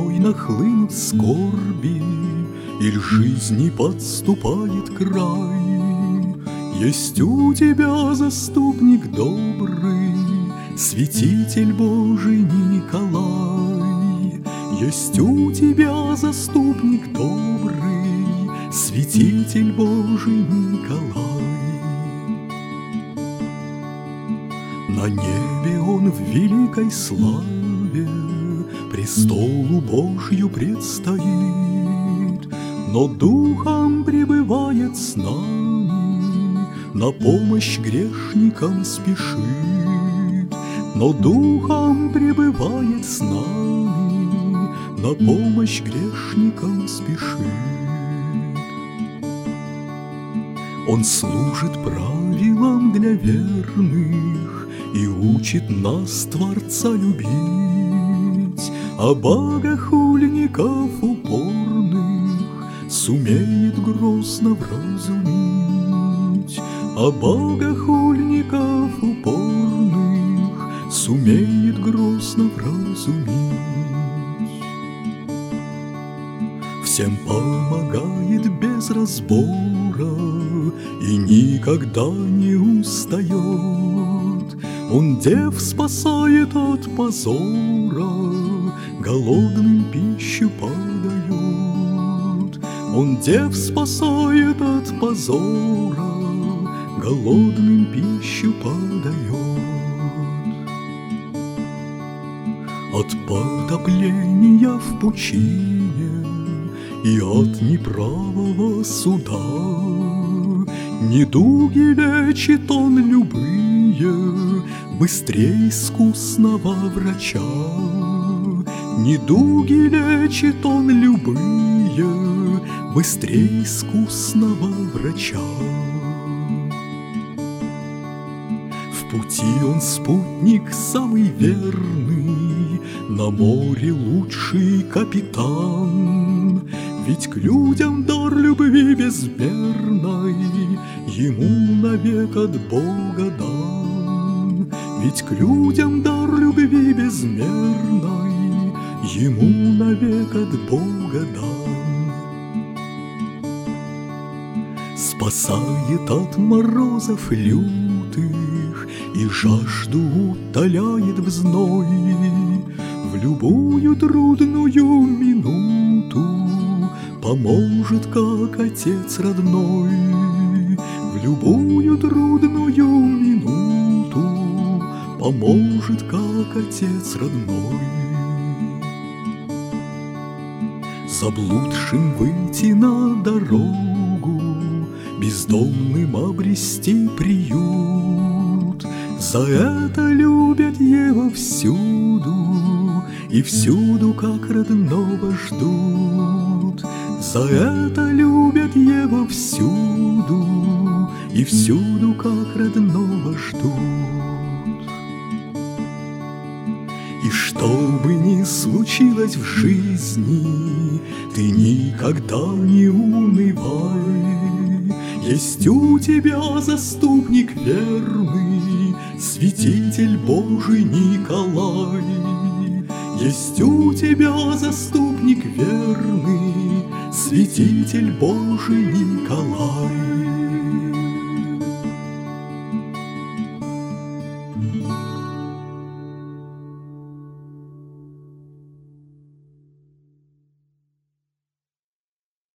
волной нахлынут скорби, или жизни подступает край. Есть у тебя заступник добрый, святитель Божий Николай. Есть у тебя заступник добрый, святитель Божий Николай. На небе он в великой славе престолу Божью предстоит, но духом пребывает с нами, на помощь грешникам спешит. Но духом пребывает с нами, на помощь грешникам спешит. Он служит правилам для верных и учит нас Творца любить, а богохульников упорных сумеет грозно вразумить, а богохульников упорных сумеет грозно вразумить. Всем помогает без разбора и никогда не устает. Он дев спасает от позора, голодным пищу подает. Он дев спасает от позора, голодным пищу подает. От потопления в пучине и от неправого суда недуги лечит он любые быстрее искусного врача. Недуги лечит он любые быстрее искусного врача. В пути он спутник самый верный, на море лучший капитан. Ведь к людям дар любви безмерной ему навек от Бога дан. Ведь к людям дар любви безмерной ему навек от Бога дан. Спасает от морозов лютых и жажду утоляет в зной. В любую трудную минуту поможет, как отец родной. В любую трудную минуту поможет, как отец родной. Заблудшим выйти на дорогу, бездомным обрести приют. За это любят его всюду, и всюду как родного ждут. За это любят его всюду, и всюду как родного ждут. И что бы ни случилось в жизни, ты никогда не унывай. Есть у тебя заступник верный, святитель Божий Николай. Есть у тебя заступник верный, святитель Божий Николай.